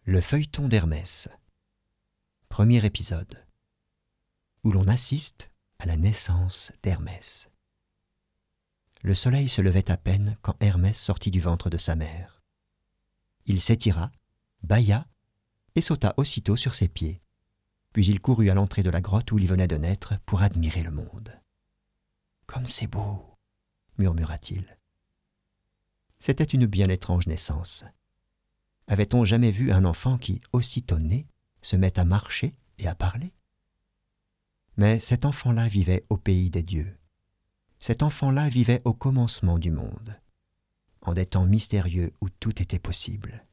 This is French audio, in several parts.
Le feuilleton d'Hermès. Premier épisode, où l'on assiste à la naissance d'Hermès. Le soleil se levait à peine quand Hermès sortit du ventre de sa mère. Il s'étira, bâilla et sauta aussitôt sur ses pieds. Puis il courut à l'entrée de la grotte où il venait de naître pour admirer le monde. « Comme c'est beau !» murmura-t-il. C'était une bien étrange naissance. Avait-on jamais vu un enfant qui, aussitôt né, se met à marcher et à parler? Mais cet enfant-là vivait au pays des dieux. Cet enfant-là vivait au commencement du monde, en des temps mystérieux où tout était possible.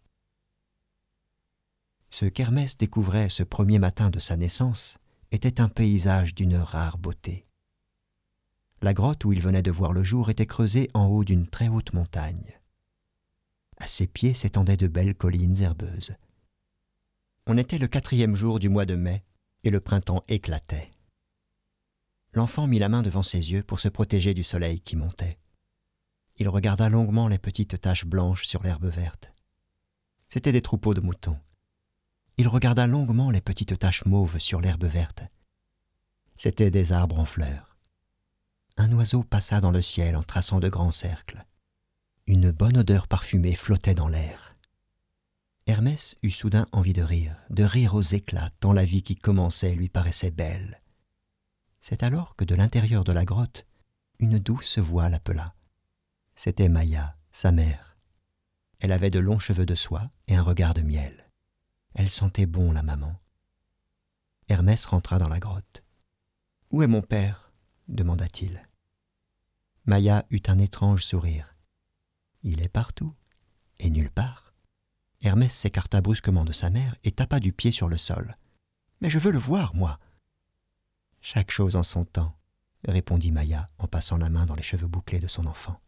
Ce qu'Hermès découvrait ce premier matin de sa naissance était un paysage d'une rare beauté. La grotte où il venait de voir le jour était creusée en haut d'une très haute montagne. À ses pieds s'étendaient de belles collines herbeuses. On était le 4e jour du mois de mai, et le printemps éclatait. L'enfant mit la main devant ses yeux pour se protéger du soleil qui montait. Il regarda longuement les petites taches blanches sur l'herbe verte. C'étaient des troupeaux de moutons. Il regarda longuement les petites taches mauves sur l'herbe verte. C'étaient des arbres en fleurs. Un oiseau passa dans le ciel en traçant de grands cercles. Une bonne odeur parfumée flottait dans l'air. Hermès eut soudain envie de rire aux éclats, tant la vie qui commençait lui paraissait belle. C'est alors que de l'intérieur de la grotte, une douce voix l'appela. C'était Maïa, sa mère. Elle avait de longs cheveux de soie et un regard de miel. Elle sentait bon la maman. Hermès rentra dans la grotte. « Où est mon père ?» demanda-t-il. Maïa eut un étrange sourire. « Il est partout, et nulle part. » Hermès s'écarta brusquement de sa mère et tapa du pied sur le sol. « Mais je veux le voir, moi !»« Chaque chose en son temps, » répondit Maïa en passant la main dans les cheveux bouclés de son enfant.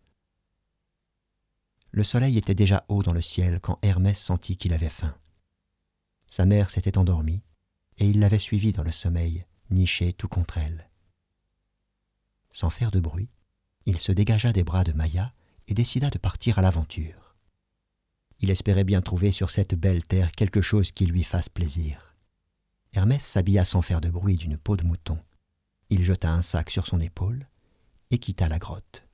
Le soleil était déjà haut dans le ciel quand Hermès sentit qu'il avait faim. Sa mère s'était endormie, et il l'avait suivie dans le sommeil, niché tout contre elle. Sans faire de bruit, il se dégagea des bras de Maïa et décida de partir à l'aventure. Il espérait bien trouver sur cette belle terre quelque chose qui lui fasse plaisir. Hermès s'habilla sans faire de bruit d'une peau de mouton. Il jeta un sac sur son épaule et quitta la grotte.